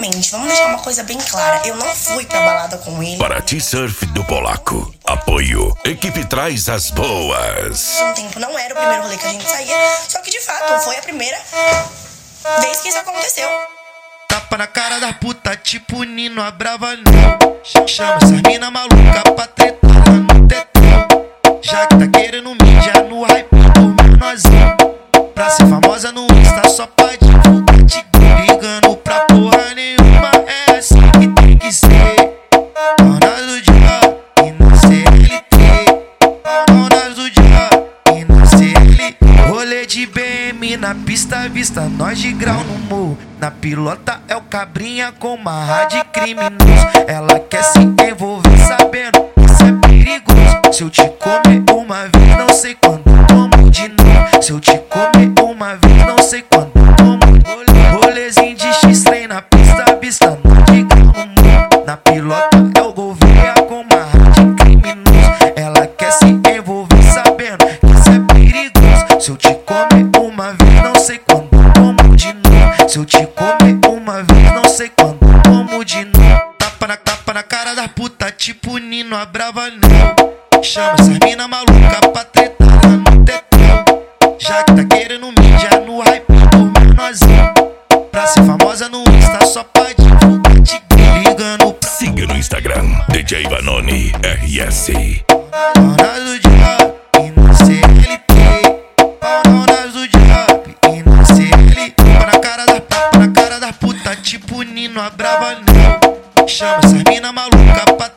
primeiramente, vamos deixar uma coisa bem clara. Eu não fui pra balada com ele. Paraty Surf do Polaco. Apoio. Equipe traz as boas. Um tempo não era o primeiro rolê que a gente saía. Só que de fato foi a primeira vez que isso aconteceu. Tapa na cara da puta, tipo Nino Abravanel. Chama essas mina maluca pra tretar lá no tetão. Já que tá querendo mídia no hype do menorzinho. Pra ser famosa no Insta só pra divulgar te ligando pra porra nenhuma. É assim que tem que ser. Dona do dia e não CLT. Dona do dia e não CLT. Rolê de BM na pista, vista nós de grau no morro. Na pilota é o cabrinha com marra de criminoso. Ela quer se envolver sabendo que isso é perigoso. Se eu te comer uma vez, não sei quando como de novo. Se eu te comer uma vez, não sei quando como de novo. Rolezinho de X-Trem na pista, vista nós de grau no morro. Na pilota é o Gouveia com marra de criminoso. Ela quer se envolver sabendo que isso é perigoso. Se eu te comer uma vez, não sei quando como de novo. Se eu te comer uma vez, não sei quando como de novo. Tapa na cara da puta, tipo Nino Abravanel. Chama essas mina maluca pra tretar lá no tetão. Já que tá querendo mídia no hype do menorzinho. Pra ser famosa no Insta só pra divulgar te ligando pra... Siga no Instagram, DJ Vanoni RS. Dona do dia e não CLT. Dona do dia e não CLT. Tapa na cara da puta, tipo Nino Abravanel. Chama essas mina maluca pra